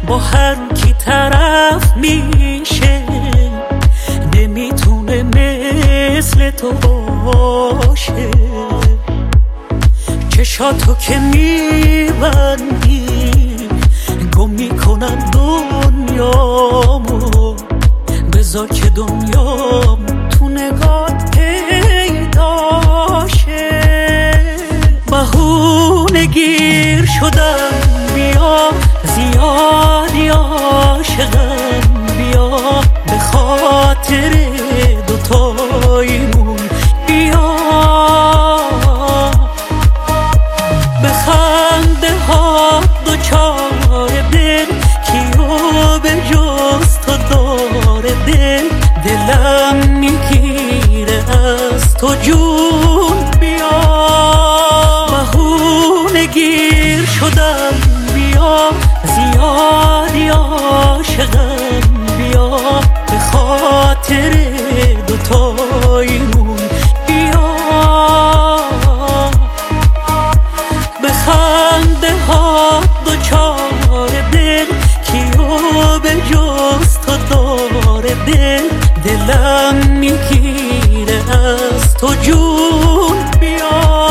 با هر کی طرف میشه نمیتونه مثل تو باشه. چشاتو که میبندی گم میکنم دنیامو، بذار که دنیام تو نگات پیداشه. بهونه گیر شدم بیا، زیادی عاشقم بیا، به خاطر دوتاییمون بیا. به خنده ها دوچار دل کیو به جز تو داره دل، دلم میگیره از تو جون بیا. بهونه گیر شدم بیا، زیادی عاشقم بیا، به خاطر دوتاییمون بیا. به خنده ها دوچار دل کیو به جز تو داره دل، دلم میگیره از تو جون بیا.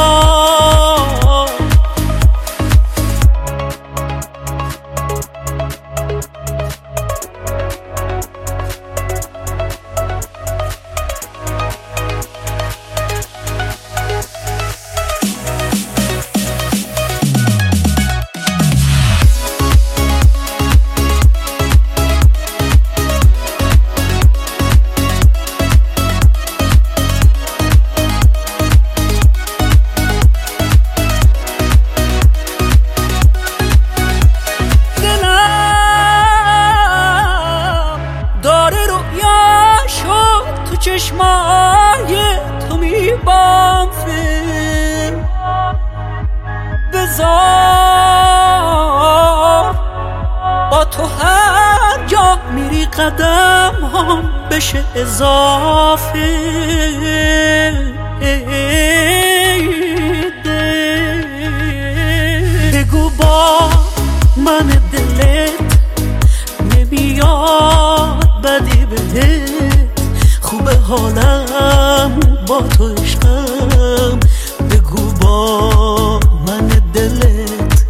چشمای تو میبام فیلم بذار، با تو هر جا میری قدم هم بشه اضافه. بگو با من دلت نمیاد بدی بهت، خوبه حالم با تو عشقم. بگو با من دلت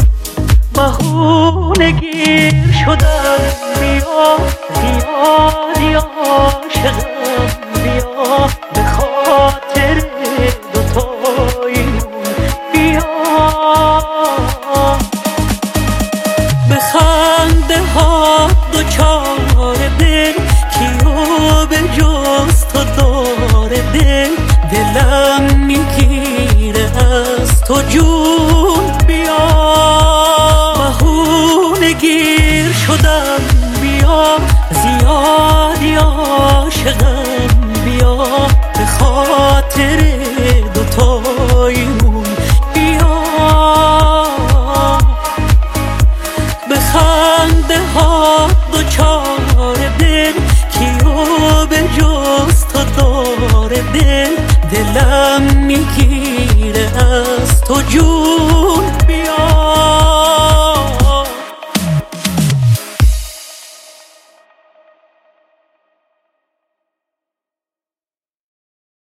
بهونه گیر شدم بیا، زیادی عاشقم بیا، به خاطر دوتاییمون بیا. به خنده ها دوچار دل کیو به جز تو داره دل، دلم میگیره از تو جون بیا. بهونه گیر شدم بیا،